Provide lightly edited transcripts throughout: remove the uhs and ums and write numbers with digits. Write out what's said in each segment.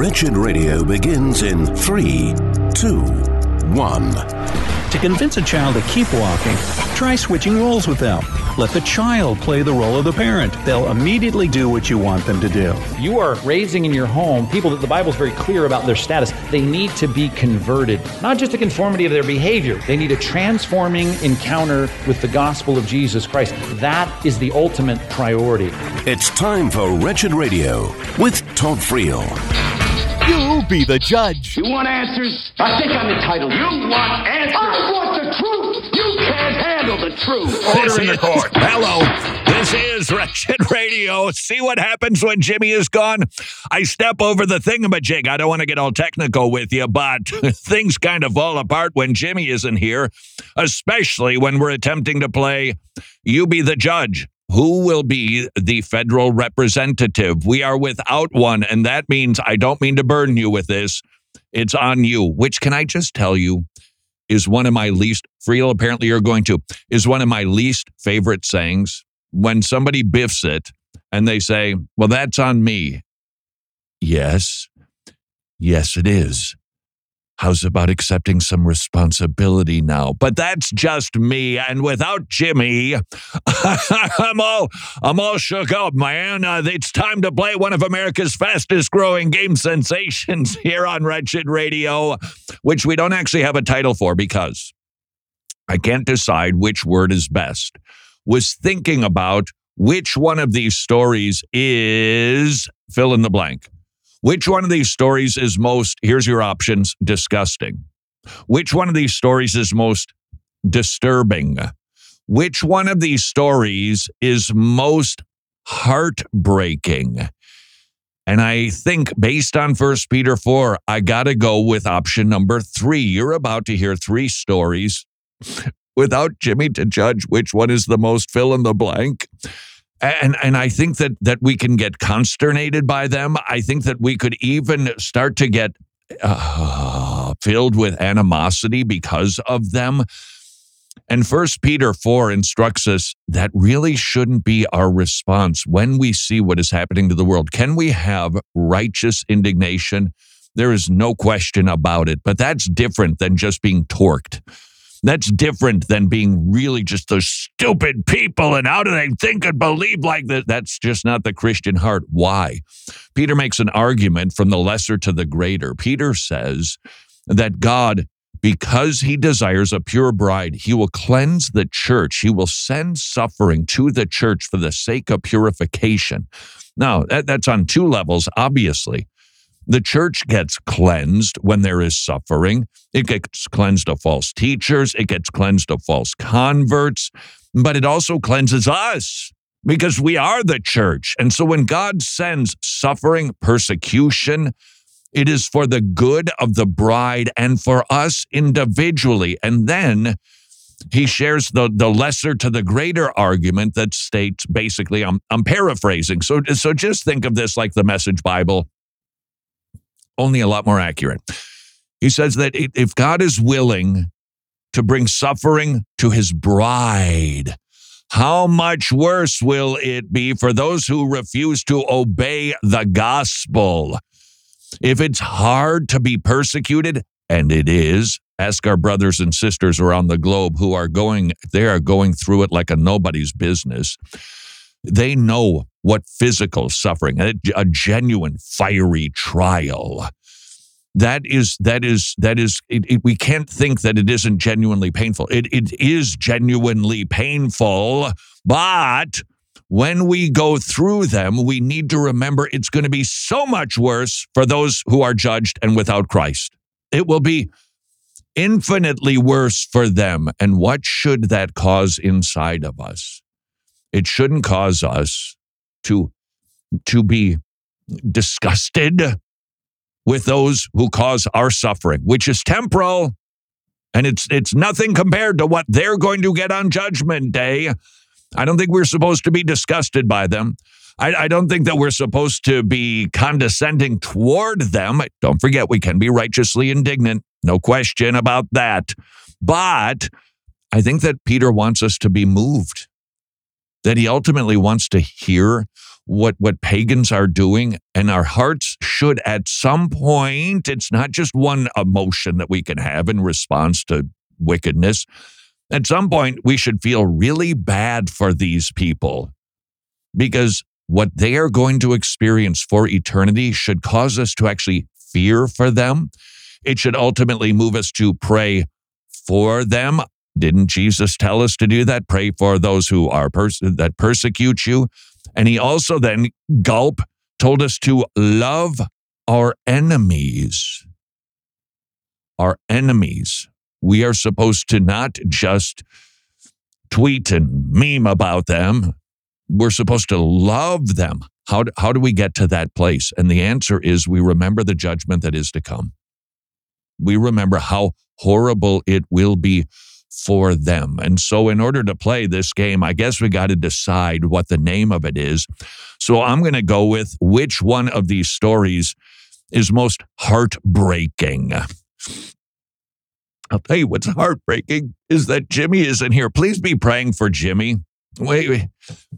Wretched Radio begins in 3, 2, 1. To convince a child to keep walking, try switching roles with them. Let the child play the role of the parent. They'll immediately do what you want them to do. You are raising in your home people that the Bible is very clear about their status. They need to be converted, not just a conformity of their behavior. They need a transforming encounter with the gospel of Jesus Christ. That is the ultimate priority. It's time for Wretched Radio with Todd Friel. You be the judge. You want answers? I think I'm entitled. You want answers? I want the truth. You can't handle the truth. Order in the court. Hello. This is Wretched Radio. See what happens when Jimmy is gone? I step over the thingamajig. I don't want to get all technical with you, but things kind of fall apart when Jimmy isn't here, especially when we're attempting to play You Be the Judge. Who will be the federal representative? We are without one, and that means I don't mean to burden you with this. It's on you, which can I just tell you is one of my least, Friel, apparently you're going to, is one of my least favorite sayings. When somebody biffs it and they say, well, that's on me. Yes, it is. How's about accepting some responsibility now? But that's just me, and without Jimmy, I'm all shook up, man. It's time to play one of America's fastest-growing game sensations here on Wretched Radio, which we don't actually have a title for because I can't decide which word is best. Was thinking about which one of these stories is fill in the blank. Which one of these stories is most, here's your options, disgusting? Which one of these stories is most disturbing? Which one of these stories is most heartbreaking? And I think based on 1 Peter 4, I got to go with option number 3. You're about to hear 3 stories without Jimmy to judge which one is the most fill in the blank. And I think that we can get consternated by them. I think that we could even start to get filled with animosity because of them. And 1 Peter 4 instructs us that really shouldn't be our response when we see what is happening to the world. Can we have righteous indignation? There is no question about it, but that's different than just being torqued. That's different than being really just those stupid people and how do they think and believe like that? That's just not the Christian heart. Why? Peter makes an argument from the lesser to the greater. Peter says that God, because he desires a pure bride, he will cleanse the church. He will send suffering to the church for the sake of purification. Now, that's on 2 levels, obviously. The church gets cleansed when there is suffering. It gets cleansed of false teachers. It gets cleansed of false converts. But it also cleanses us because we are the church. And so when God sends suffering, persecution, it is for the good of the bride and for us individually. And then he shares the lesser to the greater argument that states, basically, I'm paraphrasing. So just think of this like the Message Bible, only a lot more accurate. He says that if God is willing to bring suffering to his bride, how much worse will it be for those who refuse to obey the gospel? If it's hard to be persecuted, and it is, ask our brothers and sisters around the globe who are going through it like a nobody's business. They know what physical suffering, a genuine fiery trial, that is. We can't think that it isn't genuinely painful. It is genuinely painful, but when we go through them, we need to remember it's going to be so much worse for those who are judged and without Christ. It will be infinitely worse for them. And what should that cause inside of us? It shouldn't cause us to be disgusted with those who cause our suffering, which is temporal, and it's nothing compared to what they're going to get on Judgment Day. I don't think we're supposed to be disgusted by them. I don't think that we're supposed to be condescending toward them. Don't forget, we can be righteously indignant. No question about that. But I think that Peter wants us to be moved. that he ultimately wants to hear what pagans are doing, and our hearts should at some point, it's not just one emotion that we can have in response to wickedness. At some point, we should feel really bad for these people, because what they are going to experience for eternity should cause us to actually fear for them. It should ultimately move us to pray for them. Didn't Jesus tell us to do that? Pray for those who are that persecute you. And he also then, told us to love our enemies. Our enemies. We are supposed to not just tweet and meme about them. We're supposed to love them. How do we get to that place? And the answer is we remember the judgment that is to come. We remember how horrible it will be for them. And so in order to play this game, I guess we got to decide what the name of it is. So I'm going to go with which one of these stories is most heartbreaking. I'll tell you what's heartbreaking is that Jimmy isn't here. Please be praying for Jimmy. Wait.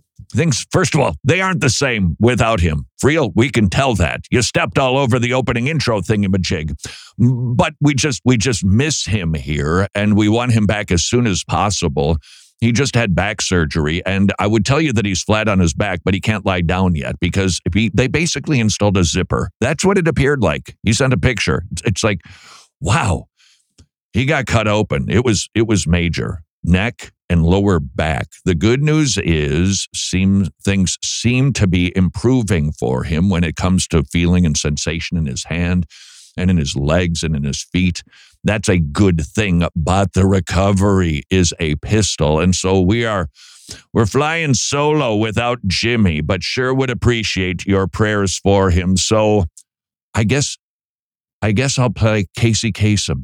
First of all, they aren't the same without him. Friel, we can tell that. You stepped all over the opening intro thingamajig. But we just miss him here, and we want him back as soon as possible. He just had back surgery, and I would tell you that he's flat on his back, but he can't lie down yet because they basically installed a zipper. That's what it appeared like. He sent a picture. It's like, wow. He got cut open. It was major. Neck and lower back. The good news is things seem to be improving for him when it comes to feeling and sensation in his hand and in his legs and in his feet. That's a good thing, but the recovery is a pistol. And so we're flying solo without Jimmy, but sure would appreciate your prayers for him. So I guess I'll play Casey Kasem.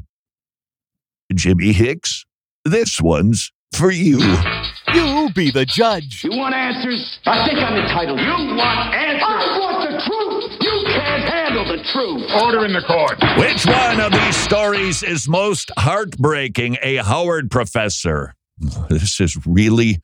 Jimmy Hicks, this one's for you. You be the judge. You want answers? I think I'm entitled. You want answers? I want the truth. You can't handle the truth. Order in the court. Which one of these stories is most heartbreaking? A Howard professor. This is really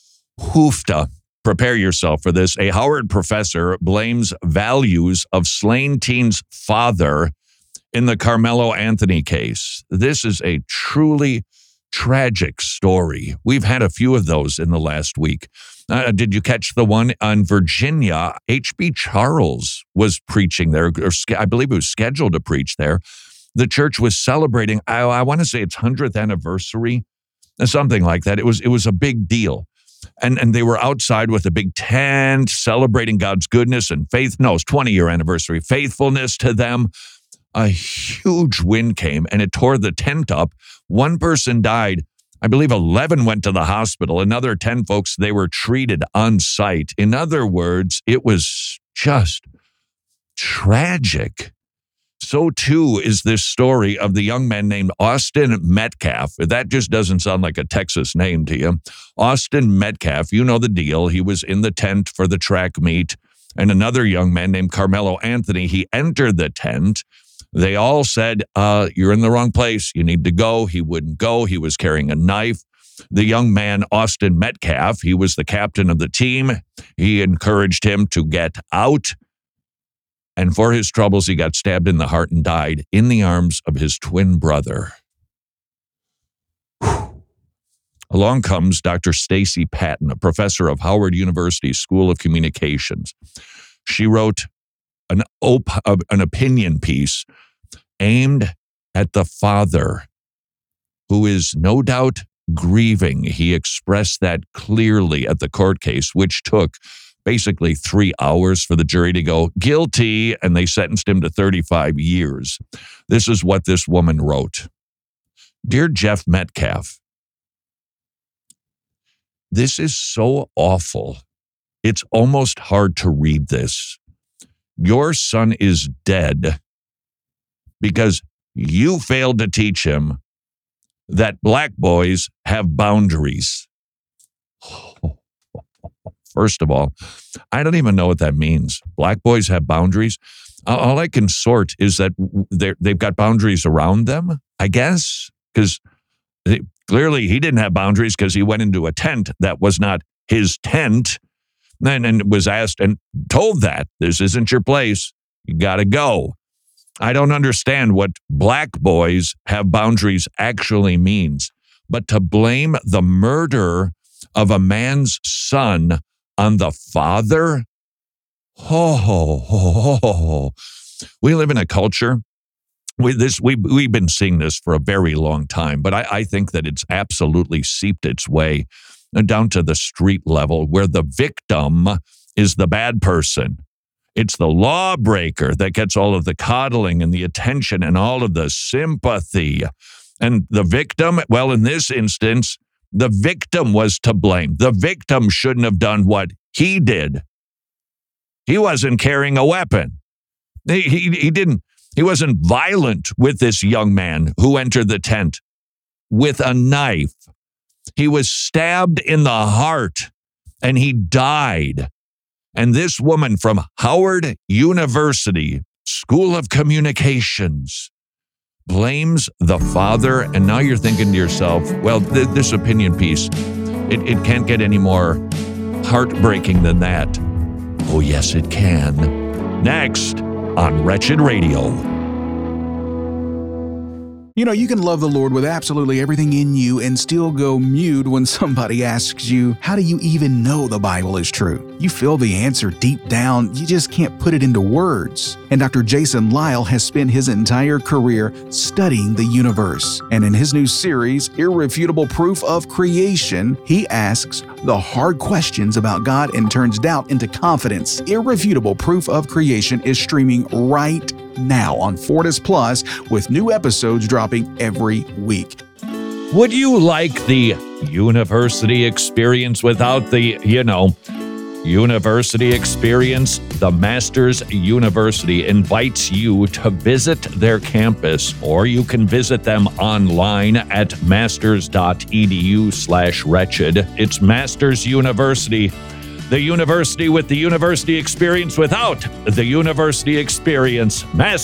hoofta. Prepare yourself for this. A Howard professor blames values of slain teen's father in the Carmelo Anthony case. This is a truly tragic story. We've had a few of those in the last week. Did you catch the one on Virginia? H.B. Charles was preaching there, or I believe it was scheduled to preach there. The church was celebrating, I want to say its 100th anniversary, something like that. It was a big deal. And they were outside with a big tent celebrating God's goodness and faith. No, it's 20-year anniversary, faithfulness to them. A huge wind came and it tore the tent up. One person died. I believe 11 went to the hospital. Another 10 folks, they were treated on site. In other words, it was just tragic. So too is this story of the young man named Austin Metcalf. That just doesn't sound like a Texas name to you. Austin Metcalf, you know the deal. He was in the tent for the track meet. And another young man named Carmelo Anthony, he entered the tent. They all said, you're in the wrong place. You need to go. He wouldn't go. He was carrying a knife. The young man, Austin Metcalf, he was the captain of the team. He encouraged him to get out. And for his troubles, he got stabbed in the heart and died in the arms of his twin brother. Whew. Along comes Dr. Stacy Patton, a professor of Howard University School of Communications. She wrote an opinion piece aimed at the father, who is no doubt grieving. He expressed that clearly at the court case, which took basically 3 hours for the jury to go guilty, and they sentenced him to 35 years. This is what this woman wrote. Dear Jeff Metcalf, this is so awful. It's almost hard to read this. Your son is dead because you failed to teach him that black boys have boundaries. First of all, I don't even know what that means. Black boys have boundaries. All I can sort is that they've got boundaries around them, I guess, because clearly he didn't have boundaries because he went into a tent that was not his tent and was asked and told that this isn't your place. You got to go. I don't understand what black boys have boundaries actually means, but to blame the murder of a man's son on the father? We live in a culture. We've been seeing this for a very long time, but I think that it's absolutely seeped its way down to the street level where the victim is the bad person. It's the lawbreaker that gets all of the coddling and the attention and all of the sympathy. And the victim, well, in this instance, the victim was to blame. The victim shouldn't have done what he did. He wasn't carrying a weapon. He wasn't violent with this young man who entered the tent with a knife. He was stabbed in the heart and he died. And this woman from Howard University School of Communications blames the father. And now you're thinking to yourself, well, this opinion piece, it can't get any more heartbreaking than that. Oh, yes, it can. Next on Wretched Radio. You know, you can love the Lord with absolutely everything in you and still go mute when somebody asks you, how do you even know the Bible is true? You feel the answer deep down, you just can't put it into words. And Dr. Jason Lisle has spent his entire career studying the universe. And in his new series, Irrefutable Proof of Creation, he asks the hard questions about God and turns doubt into confidence. Irrefutable Proof of Creation is streaming right now on Fortis Plus with new episodes dropping every week. Would you like the university experience without the, university experience? The Masters University invites you to visit their campus, or you can visit them online at masters.edu/wretched. It's Masters University. The university with the university experience without the university experience.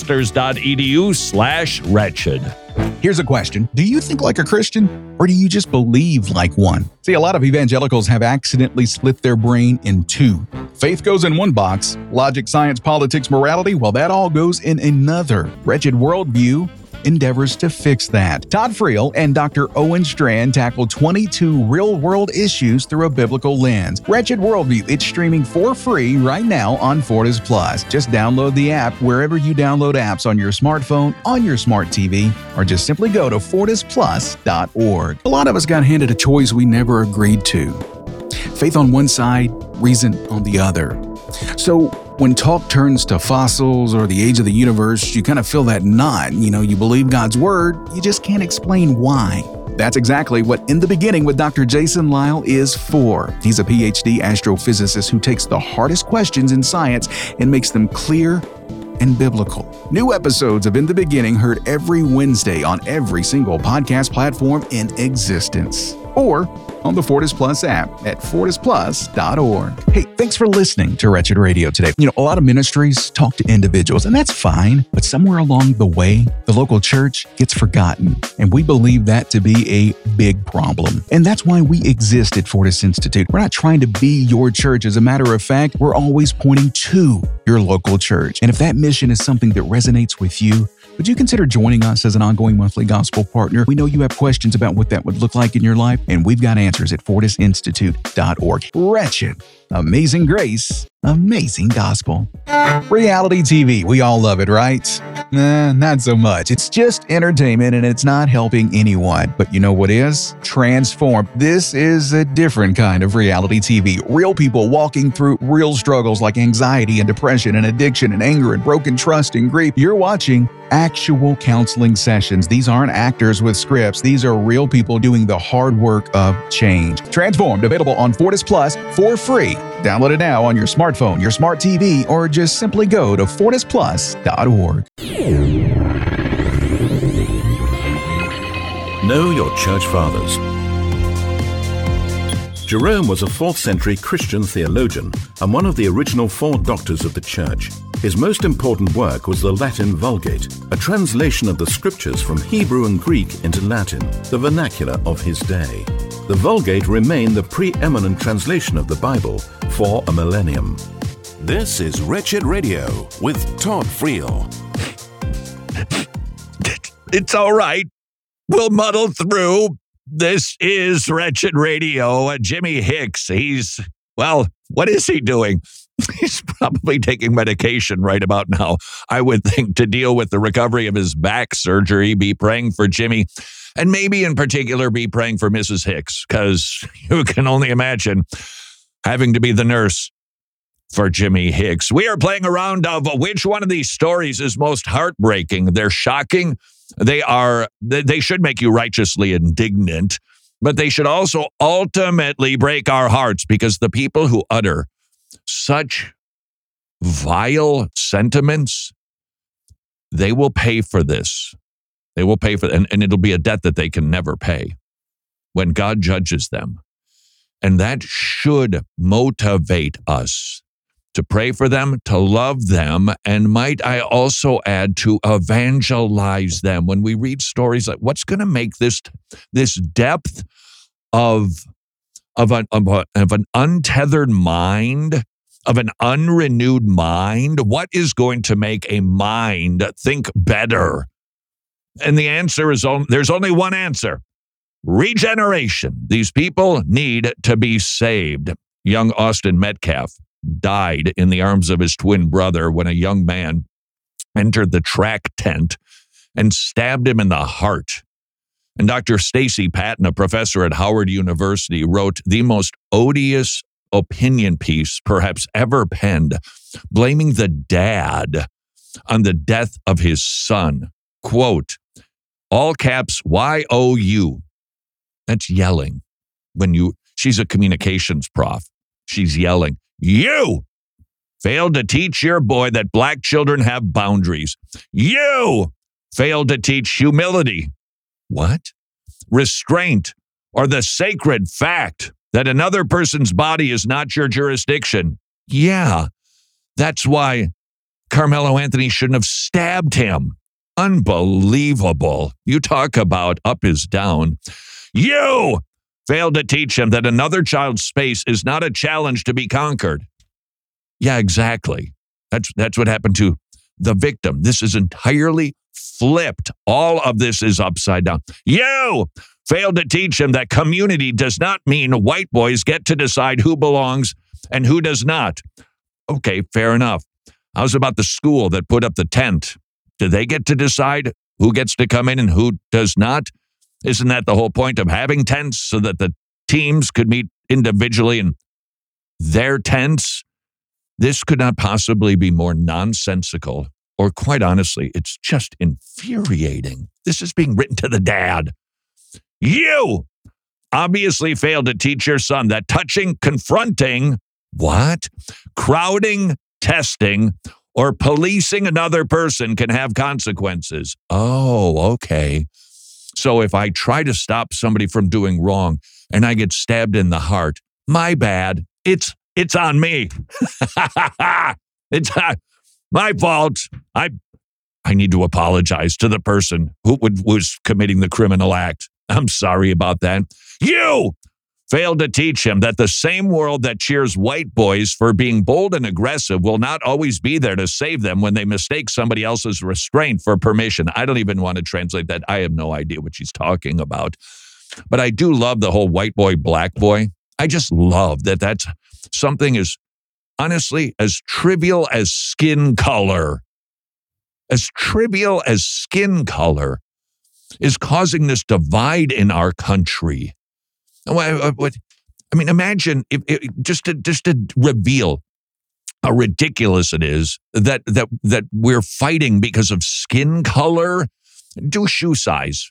Masters.edu/wretched. Here's a question. Do you think like a Christian, or do you just believe like one? See, a lot of evangelicals have accidentally split their brain in two. Faith goes in one box. Logic, science, politics, morality, well, that all goes in another. Wretched Worldview endeavors to fix that. Todd Friel and Dr. Owen Strand tackle 22 real-world issues through a biblical lens. Wretched Worldview, it's streaming for free right now on Fortis Plus. Just download the app wherever you download apps on your smartphone, on your smart TV, or just simply go to fortisplus.org. A lot of us got handed a choice we never agreed to. Faith on one side, reason on the other. So when talk turns to fossils or the age of the universe, you kind of feel that knot. You believe God's word, you just can't explain why. That's exactly what In the Beginning with Dr. Jason Lisle is for. He's a PhD astrophysicist who takes the hardest questions in science and makes them clear and biblical. New episodes of In the Beginning heard every Wednesday on every single podcast platform in existence, or on the Fortis Plus app at fortisplus.org. Hey, thanks for listening to Wretched Radio today. A lot of ministries talk to individuals, and that's fine, but somewhere along the way, the local church gets forgotten, and we believe that to be a big problem. And that's why we exist at Fortis Institute. We're not trying to be your church. As a matter of fact, we're always pointing to your local church. And if that mission is something that resonates with you, would you consider joining us as an ongoing monthly gospel partner? We know you have questions about what that would look like in your life, and we've got answers at fortisinstitute.org. Wretched, Amazing Grace, Amazing Gospel. Reality TV, we all love it, right? Not so much. It's just entertainment and it's not helping anyone. But you know what is? Transformed. This is a different kind of reality TV. Real people walking through real struggles like anxiety and depression and addiction and anger and broken trust and grief. You're watching actual counseling sessions. These aren't actors with scripts. These are real people doing the hard work of change. Transformed, available on Fortis Plus for free. Download it now on your smartphone, your smart TV, or just simply go to fortisplus.org. Know your church fathers. Jerome was a 4th century Christian theologian and one of the original 4 doctors of the church. His most important work was the Latin Vulgate, a translation of the scriptures from Hebrew and Greek into Latin, the vernacular of his day. the Vulgate remained the preeminent translation of the Bible for a millennium. This is Wretched Radio with Todd Friel. It's all right. We'll muddle through. This is Wretched Radio. Jimmy Hicks, what is he doing? He's probably taking medication right about now, I would think, to deal with the recovery of his back surgery. Be praying for Jimmy, and maybe in particular be praying for Mrs. Hicks, because you can only imagine having to be the nurse for Jimmy Hicks. We are playing a round of which one of these stories is most heartbreaking. They're shocking. They should make you righteously indignant, but they should also ultimately break our hearts, because the people who utter such vile sentiments, they will pay for this. They will pay for it, and it'll be a debt that they can never pay when God judges them. And that should motivate us to pray for them, to love them, and might I also add, to evangelize them. When we read stories like, what's going to make this depth of an untethered mind, of an unrenewed mind, what is going to make a mind think better? And the answer is, there's only one answer: regeneration. These people need to be saved. Young Austin Metcalf died in the arms of his twin brother when a young man entered the track tent and stabbed him in the heart. And Dr. Stacy Patton, a professor at Howard University, wrote the most odious opinion piece perhaps ever penned, blaming the dad on the death of his son. Quote, all caps, Y-O-U. That's yelling. She's a communications prof. She's yelling, you failed to teach your boy that black children have boundaries. You failed to teach humility. What? Restraint, or the sacred fact that another person's body is not your jurisdiction. Yeah, that's why Carmelo Anthony shouldn't have stabbed him. Unbelievable. You talk about up is down. You failed to teach him that another child's space is not a challenge to be conquered. Yeah, exactly. That's what happened to the victim. This is entirely flipped. All of this is upside down. You failed to teach him that community does not mean white boys get to decide who belongs and who does not. Okay, fair enough. How's about the school that put up the tent? Do they get to decide who gets to come in and who does not? Isn't that the whole point of having tents, so that the teams could meet individually in their tents? This could not possibly be more nonsensical, or quite honestly, it's just infuriating. This is being written to the dad. You obviously failed to teach your son that touching, confronting, crowding, testing, or policing another person can have consequences. Oh, okay. So if I try to stop somebody from doing wrong and I get stabbed in the heart, my bad. It's on me. It's my fault. I need to apologize to the person who was committing the criminal act. I'm sorry about that. You failed to teach him that the same world that cheers white boys for being bold and aggressive will not always be there to save them when they mistake somebody else's restraint for permission. I don't even want to translate that. I have no idea what she's talking about. But I do love the whole white boy, black boy. I just love that that's something as, honestly, as trivial as skin color. As trivial as skin color is causing this divide in our country. I mean, imagine if just to reveal how ridiculous it is that we're fighting because of skin color. Do shoe size.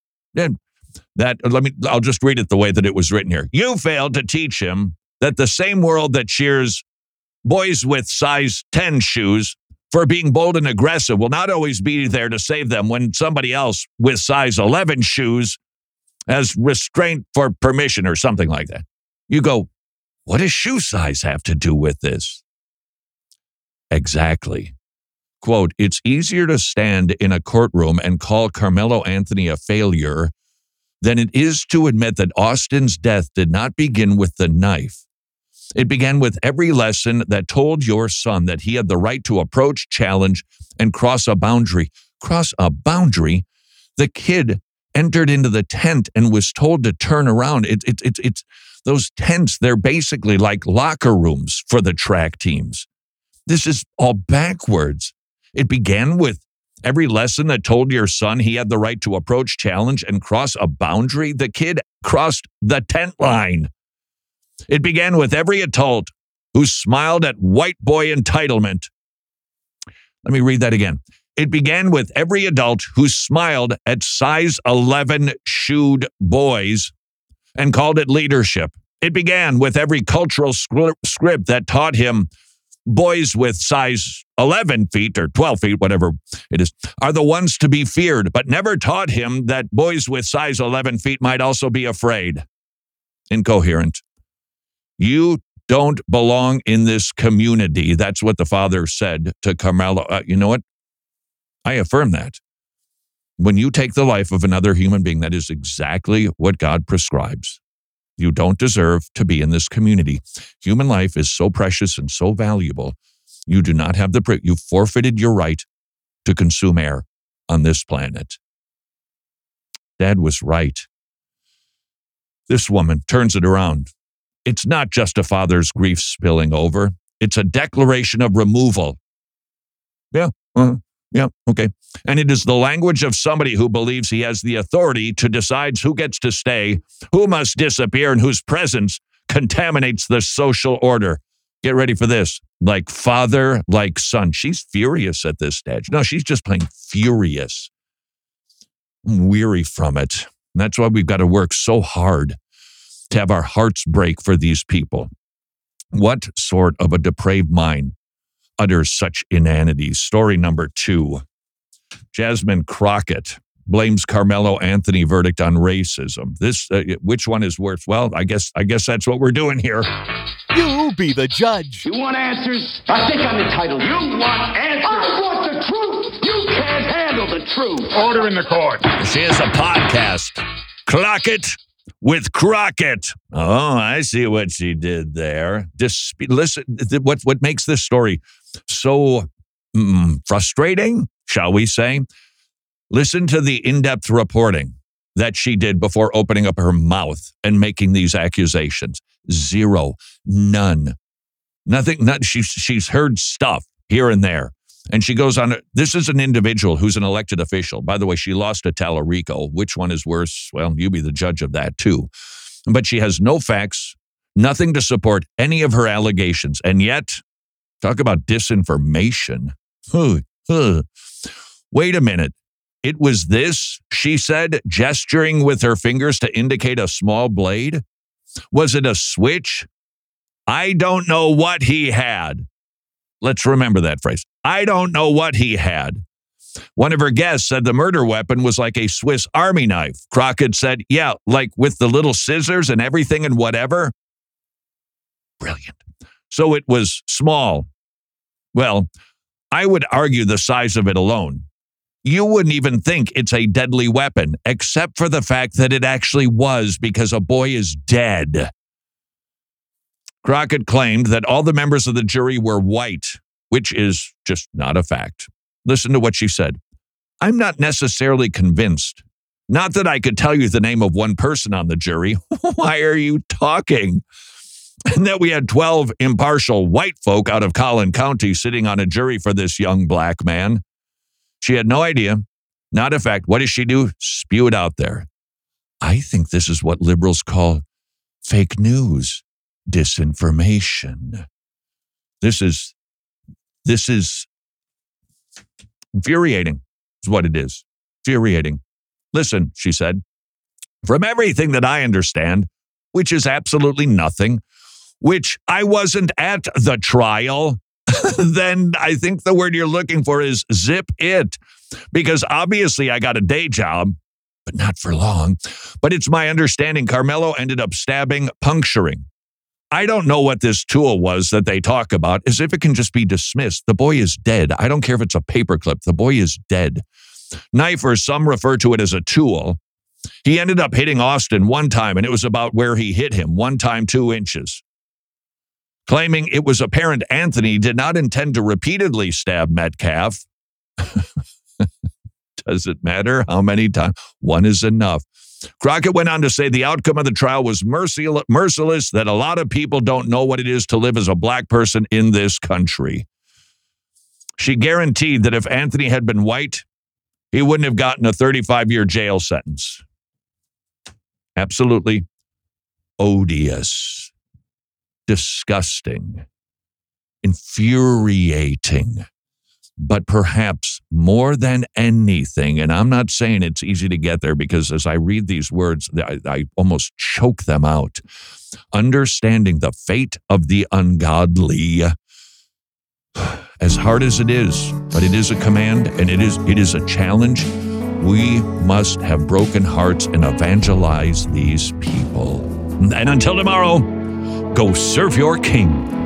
I'll just read it the way that it was written here. You failed to teach him that the same world that cheers boys with size 10 shoes for being bold and aggressive will not always be there to save them when somebody else with size 11 shoes has restraint for permission or something like that. You go, what does shoe size have to do with this? Exactly. Quote, it's easier to stand in a courtroom and call Carmelo Anthony a failure than it is to admit that Austin's death did not begin with the knife. It began with every lesson that told your son that he had the right to approach, challenge, and cross a boundary. Cross a boundary? The kid entered into the tent and was told to turn around. It's those tents, they're basically like locker rooms for the track teams. This is all backwards. It began with every lesson that told your son he had the right to approach, challenge, and cross a boundary. The kid crossed the tent line. It began with every adult who smiled at white boy entitlement. Let me read that again. It began with every adult who smiled at size 11 shoed boys and called it leadership. It began with every cultural script that taught him boys with size 11 feet or 12 feet, whatever it is, are the ones to be feared, but never taught him that boys with size 11 feet might also be afraid. Incoherent. You don't belong in this community. That's what the father said to Carmelo. You know what? I affirm that. When you take the life of another human being, that is exactly what God prescribes. You don't deserve to be in this community. Human life is so precious and so valuable. You do not have you forfeited your right to consume air on this planet. Dad was right. This woman turns it around. It's not just a father's grief spilling over. It's a declaration of removal. Yeah, okay. And it is the language of somebody who believes he has the authority to decide who gets to stay, who must disappear, and whose presence contaminates the social order. Get ready for this. Like father, like son. She's furious at this stage. No, she's just plain furious. I'm weary from it. And that's why we've got to work so hard to have our hearts break for these people. What sort of a depraved mind utters such inanities? Story number 2. Jasmine Crockett blames Carmelo Anthony verdict on racism. This, which one is worse? Well, I guess that's what we're doing here. You be the judge. You want answers? I think I'm entitled. You want answers? I want the truth. You can't handle the truth. Order in the court. She has a podcast. Crockett with Crockett. Oh, I see what she did there. Listen, what makes this story so frustrating, shall we say? Listen to the in-depth reporting that she did before opening up her mouth and making these accusations. Zero. None. Nothing. She's heard stuff here and there. And she goes on, this is an individual who's an elected official. By the way, she lost to Tallarico. Which one is worse? Well, you be the judge of that too. But she has no facts, nothing to support any of her allegations. And yet, talk about disinformation. Wait a minute. It was this, she said, gesturing with her fingers to indicate a small blade? Was it a switch? I don't know what he had. Let's remember that phrase. I don't know what he had. One of her guests said the murder weapon was like a Swiss Army knife. Crockett said, yeah, like with the little scissors and everything and whatever. Brilliant. So it was small. Well, I would argue the size of it alone. You wouldn't even think it's a deadly weapon, except for the fact that it actually was, because a boy is dead. Crockett claimed that all the members of the jury were white, which is just not a fact. Listen to what she said. I'm not necessarily convinced. Not that I could tell you the name of one person on the jury. Why are you talking? And that we had 12 impartial white folk out of Collin County sitting on a jury for this young black man. She had no idea. Not a fact. What does she do? Spew it out there. I think this is what liberals call fake news. Disinformation. This is infuriating, is what it is. Infuriating. Listen, she said, from everything that I understand, which is absolutely nothing, which I wasn't at the trial, then I think the word you're looking for is zip it. Because obviously I got a day job, but not for long. But it's my understanding Carmelo ended up puncturing. I don't know what this tool was that they talk about, as if it can just be dismissed. The boy is dead. I don't care if it's a paperclip. The boy is dead. Knife, or some refer to it as a tool. He ended up hitting Austin one time, and it was about where he hit him, one time 2 inches. Claiming it was apparent Anthony did not intend to repeatedly stab Metcalf. Does it matter how many times? 1 is enough. Crockett went on to say the outcome of the trial was merciless, that a lot of people don't know what it is to live as a black person in this country. She guaranteed that if Anthony had been white, he wouldn't have gotten a 35-year jail sentence. Absolutely odious, disgusting, infuriating. But perhaps more than anything, and I'm not saying it's easy to get there because as I read these words, I almost choke them out. Understanding the fate of the ungodly, as hard as it is, but it is a command and it is a challenge. We must have broken hearts and evangelize these people. And until tomorrow, go serve your king.